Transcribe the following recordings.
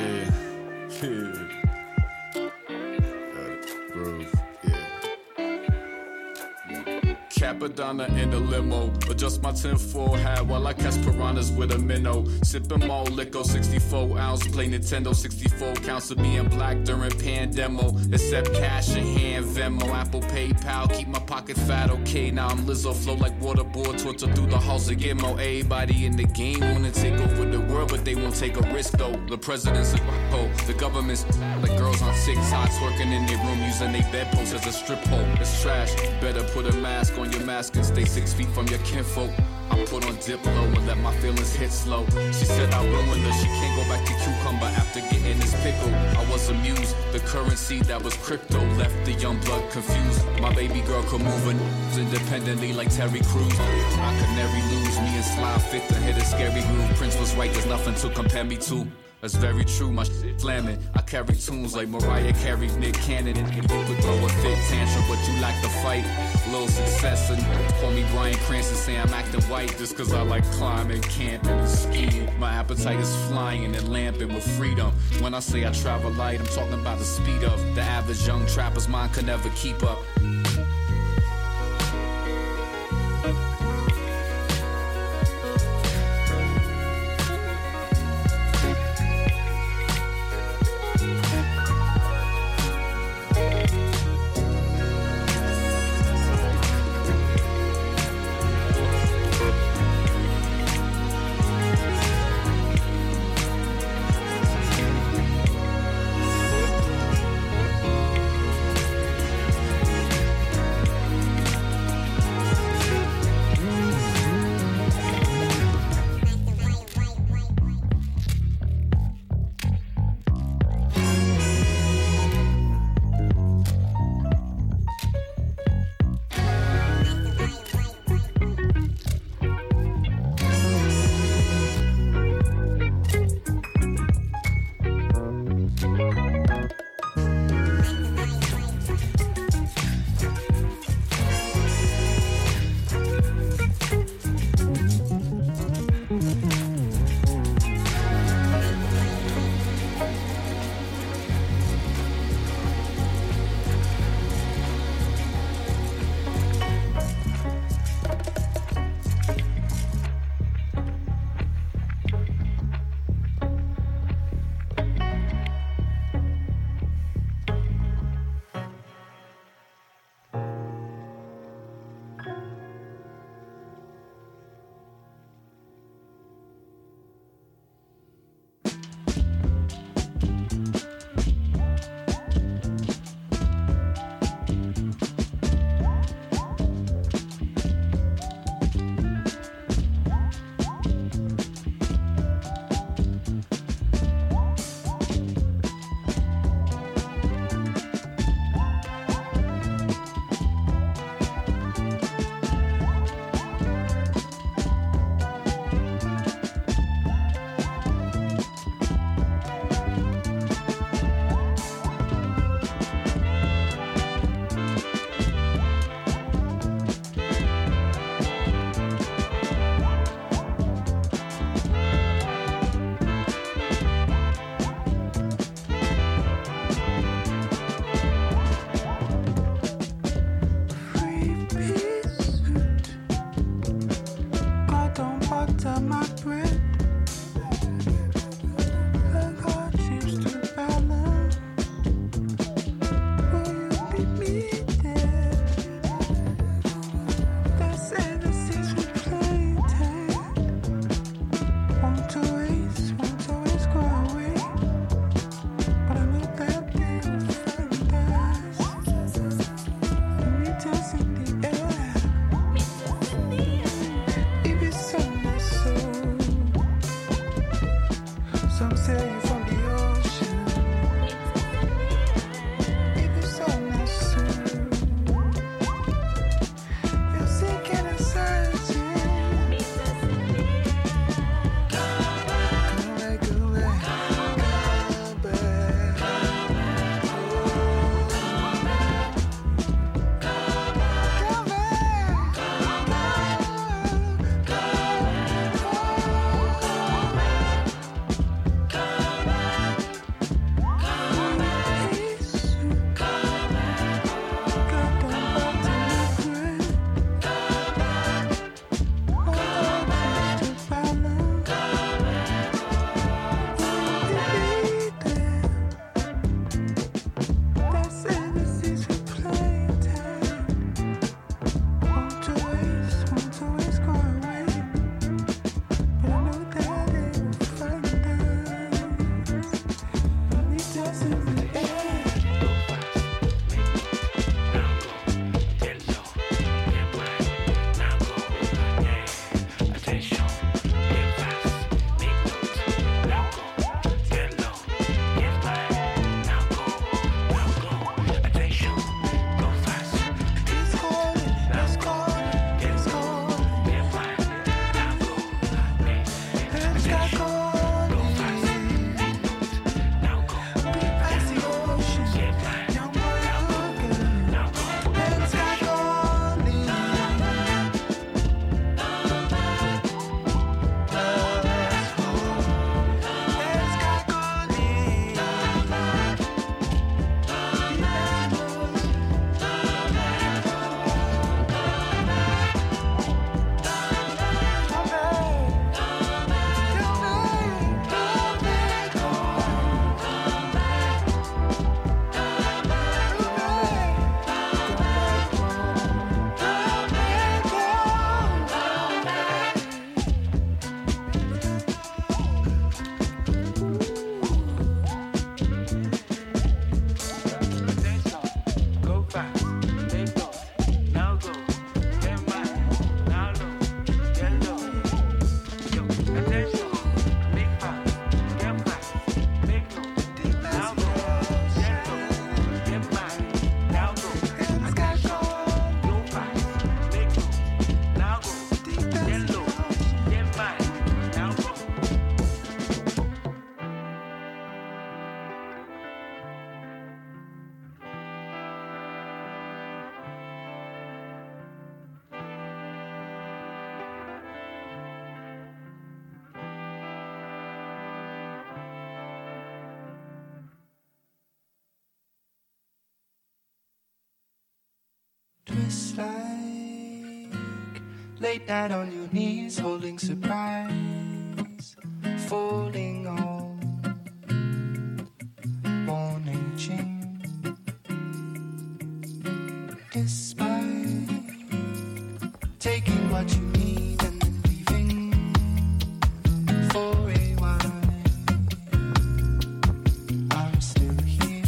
Capadonna in the limo, adjust my tinfoil hat while I catch piranhas with a minnow. Sipping more liquor, 64 ounce, play Nintendo, 64 counts of being black during pandemo. Accept cash in hand, Venmo, Apple, PayPal, keep my pocket fat, okay. Now I'm Lizzo, flow like waterboard, torture through the halls of Gitmo. Everybody in the game wanna take over the world, but they won't take a risk though. The president's a hoe, the government's like girls on TikTok, twerking in their room using their bedposts as a strip pole. It's trash, better put a mask on your mask and stay 6 feet from your kinfolk. I put on Diplo and let my feelings hit slow. She said I ruined her, she can't go back to cucumber after getting this pickle. I was amused, the currency that was crypto left the young blood confused. My baby girl could move her independently like Terry Crews. I could never lose, me and Sly fit to hit a scary groove. Prince was right, there's nothing to compare me to. That's very true, my shit slamming. I carry tunes like Mariah carried Nick Cannon. And you could throw a fit tantrum, but you like to fight. Little success and call me Bryan Cranston, say I'm acting white just cause I like climbing, camping, and skiing. My appetite is flying and lamping with freedom. When I say I travel light, I'm talking about the speed of the average young trapper's mind could never keep up. Twist like late night on your knees, holding surprise, falling on, born aging, despite taking what you need and then leaving for a while. I'm still here.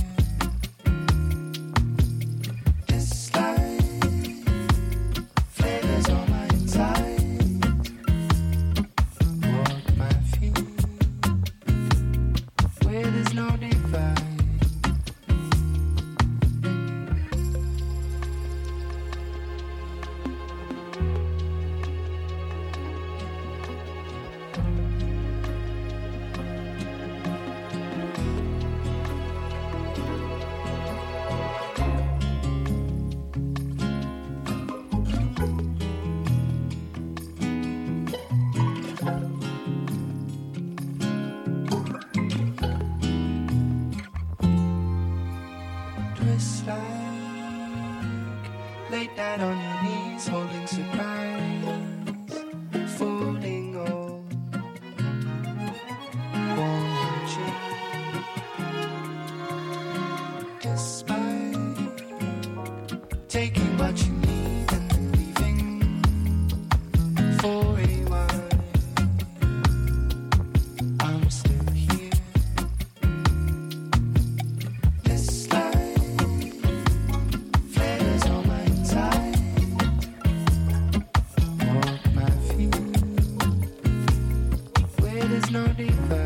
Late night on your knees, holding surprise, falling on, watching, despite taking what you need and then leaving for a while. I'm still here. This life flares on my inside. Walk my feet where there's no divide.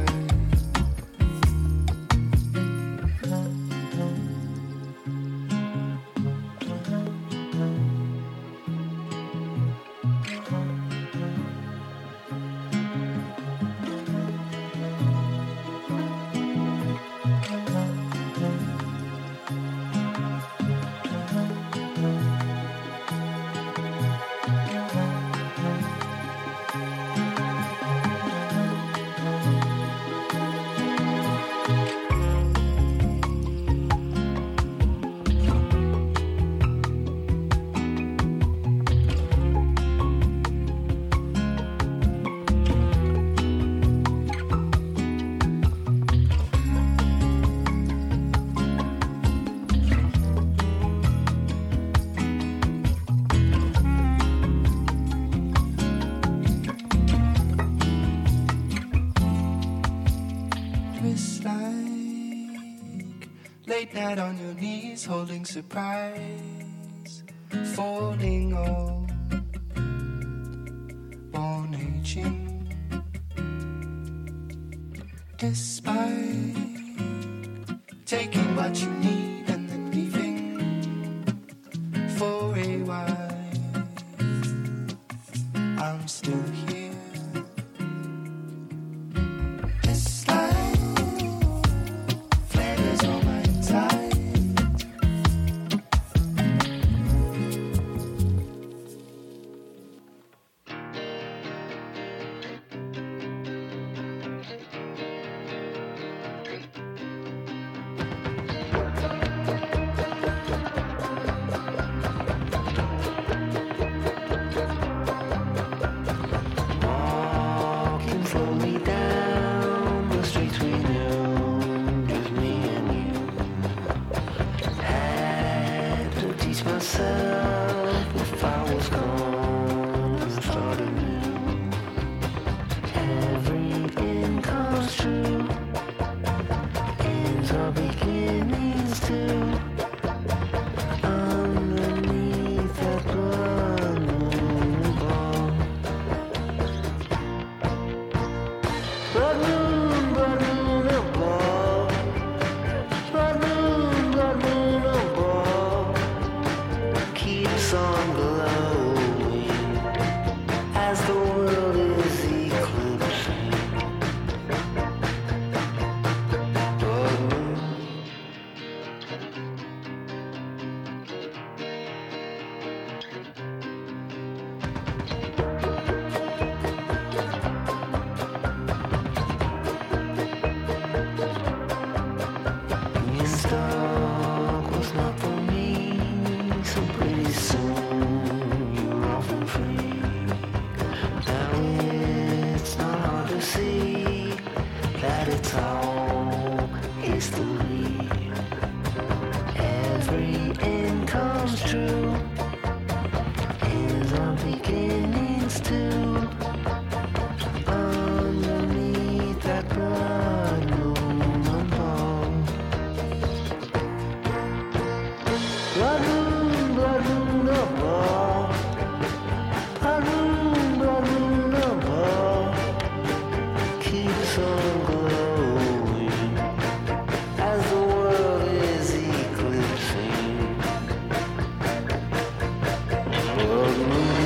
Twist like late night on your knees, holding surprise, falling on, born aging, despite taking what you need and then leaving for a while. I'm still here. myself if I was gone and start anew. Everything comes true, ends are beginnings too. Underneath that blood moon ball, blood moon ball, blood moon ball, keeps on glowing as the world is eclipsing. Blood moon. Being stuck was not for me, so pretty soon you're off and free. Now it's not hard to see that it's all history. Every end comes true, ends are beginnings too. Underneath that blood moon ball, blood moon ball, blood moon ball, keeps on glowing as the world is eclipsing. Blood moon.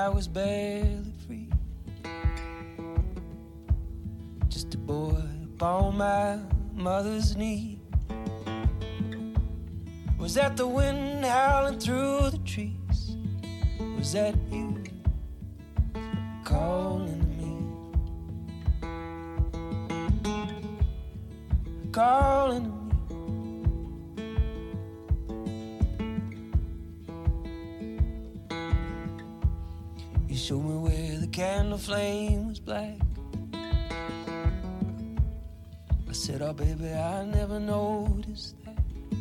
I was barely free. Just a boy upon my mother's knee. Was that the wind howling through the trees? Was that you calling me? Calling me. You showed me where the candle flame was black. I said, oh baby, I never noticed that.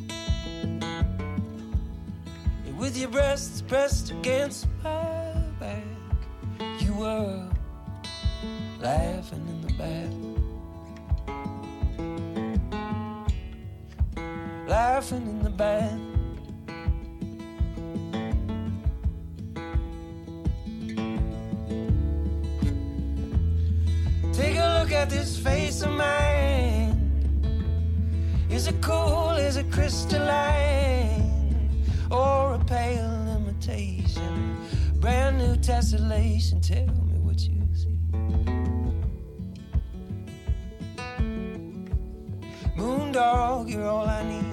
And with your breasts pressed against my back, you were laughing in the back. Laughing in the back. Take a look at this face of mine. Is it cool, is it crystalline, or a pale imitation? Brand new tessellation, tell me what you see. Moondog, you're all I need.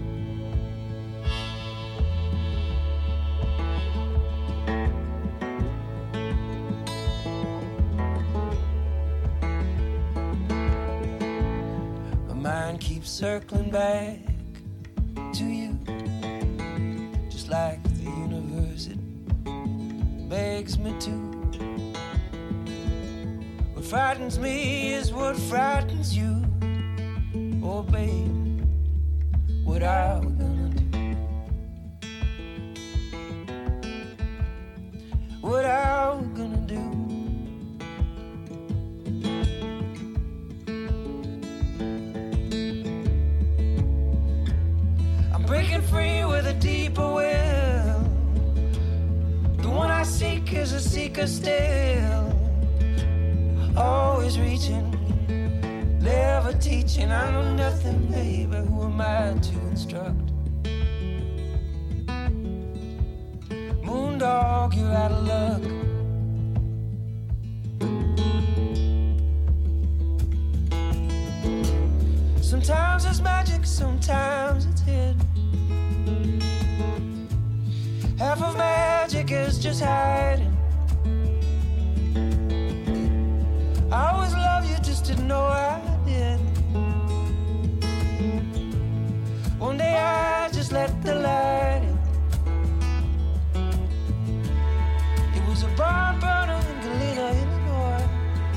Mind keeps circling back to you, just like the universe, it begs me to. What frightens me is what frightens you. Oh babe, what are we gonna do? What are we gonna do? Breaking free with a deeper will. The one I seek is a seeker still. Always reaching, never teaching. I know nothing, baby. Who am I to instruct? Moondog, you're out of luck. Sometimes it's magic, sometimes it's hidden. Half of magic is just hiding. I always loved you, just didn't know I did. One day I just let the light in. It was a barn burner in Galena, Illinois.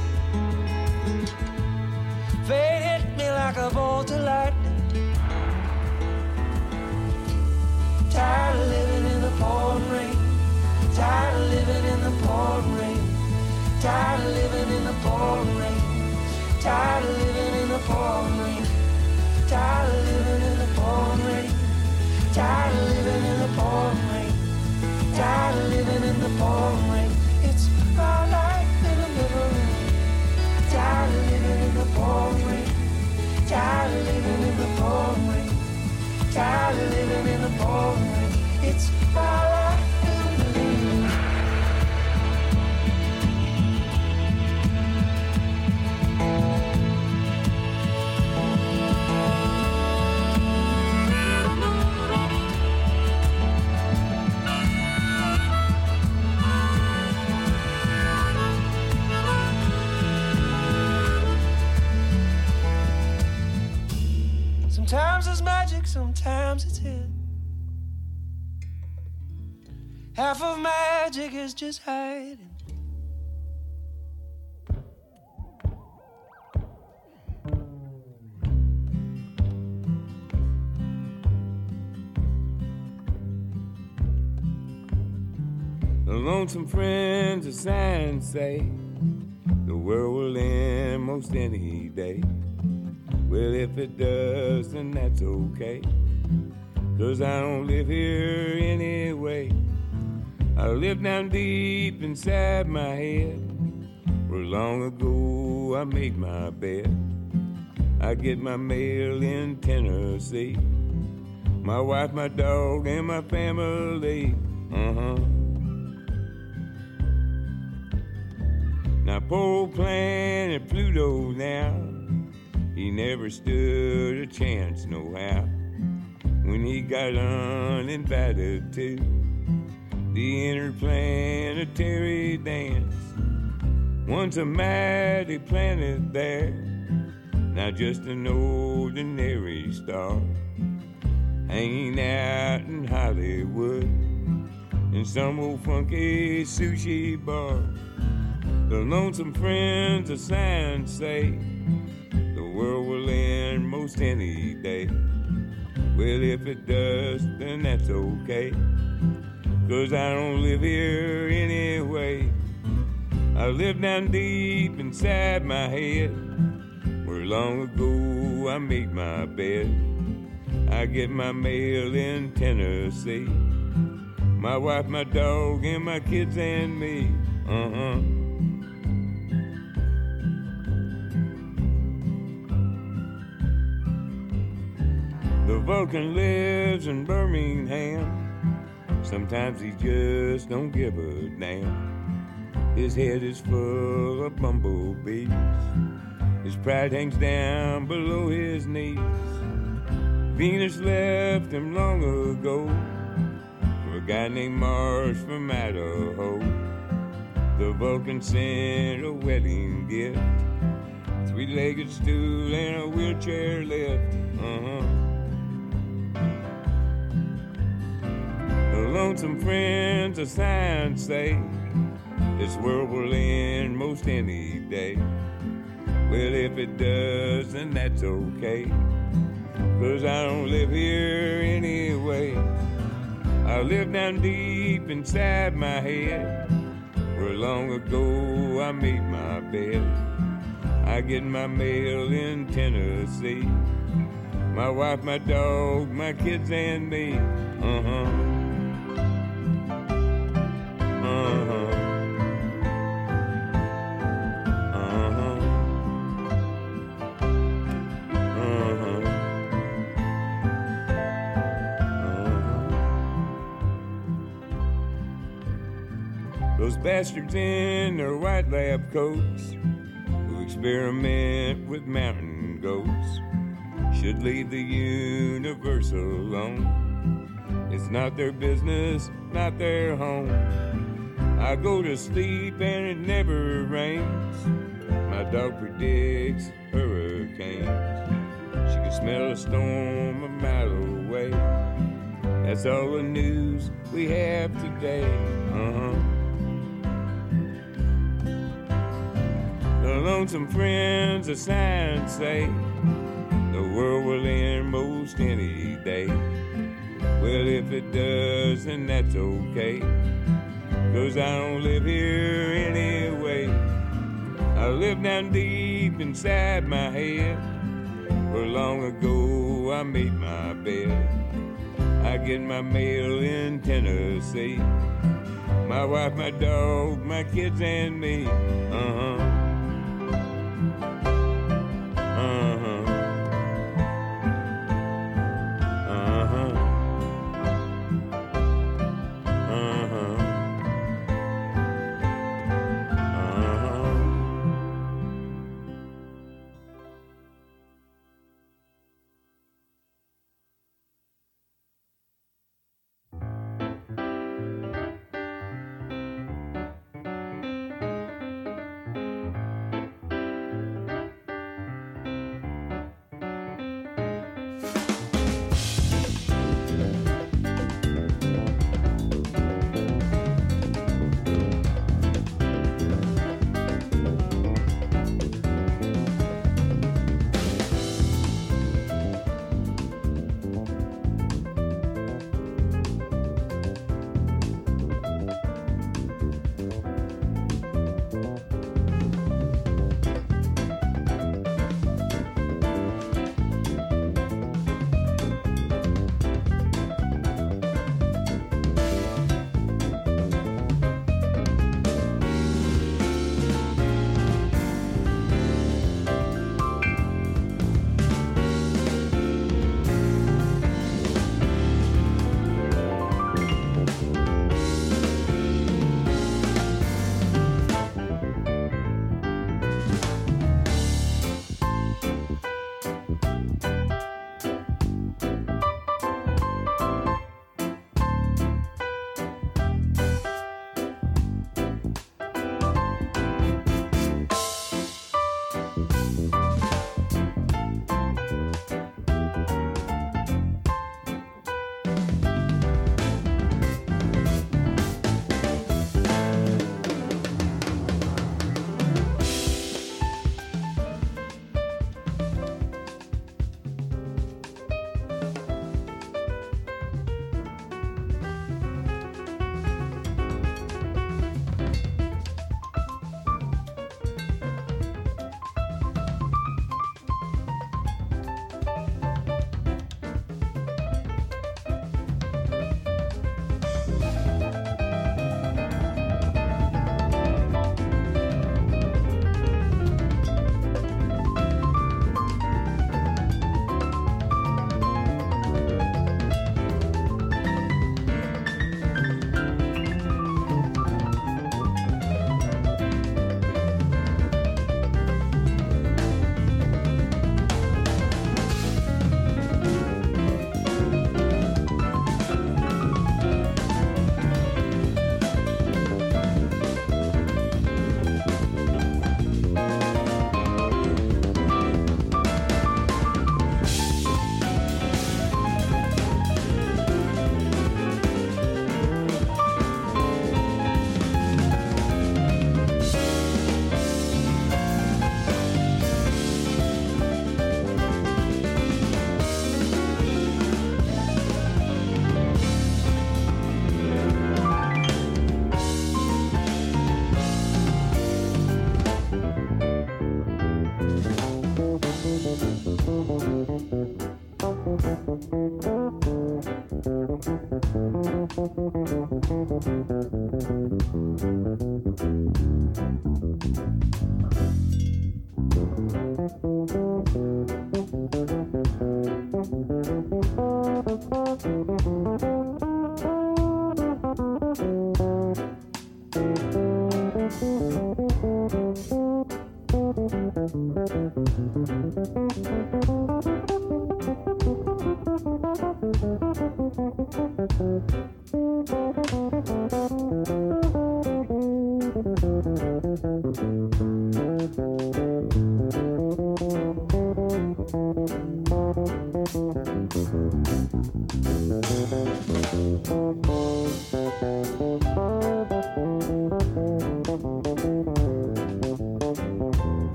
Fate hit me like a bolt of lightning. Tired of living in the pouring rain. Tired of living in the pouring rain. Tired of living in the pouring rain. Tired of living in the pouring rain. Tired of living in the pouring rain. Tired of living in the pouring rain. Tired of living in the pouring rain. It's my life in the middle rain. Tired of living in the pouring rain. Tired of living in the pouring rain. Tired of living in the pouring rain. It's my life in the rain. Sometimes it's magic, sometimes it's hidden. Half of magic is just hiding. The lonesome friends of science say the world will end most any day. Well, if it does, then that's okay, 'cause I don't live here anyway. I live down deep inside my head, where long ago I made my bed. I get my mail in Tennessee, my wife, my dog, and my family. Now poor planet Pluto now, he never stood a chance no how when he got uninvited to the interplanetary dance. Once a mighty planet there, now just an ordinary star, hanging out in Hollywood in some old funky sushi bar. The lonesome friends of science say the world will end most any day. Well, if it does, then that's okay, 'cause I don't live here anyway. I live down deep inside my head, where long ago I made my bed. I get my mail in Tennessee, my wife, my dog, and my kids and me. The Vulcan lives in Birmingham. Sometimes he just don't give a damn. His head is full of bumblebees. His pride hangs down below his knees. Venus left him long ago for a guy named Mars from Idaho. The Vulcan sent a wedding gift, three-legged stool and a wheelchair lift. The lonesome friends of science say this world will end most any day. Well, if it does, then that's okay, 'cause I don't live here anyway. I live down deep inside my head, where long ago I made my bed. I get my mail in Tennessee, my wife, my dog, my kids and me. Those bastards in their white lab coats who experiment with mountain goats should leave the universe alone. It's not their business, not their home. I go to sleep and it never rains. My dog predicts hurricanes. She can smell a storm a mile away. That's all the news we have today. The lonesome friends of science say the world will end most any day. Well, if it does, then that's okay, 'cause I don't live here anyway. I live down deep inside my head, where long ago I made my bed. I get my mail in Tennessee, my wife, my dog, my kids and me.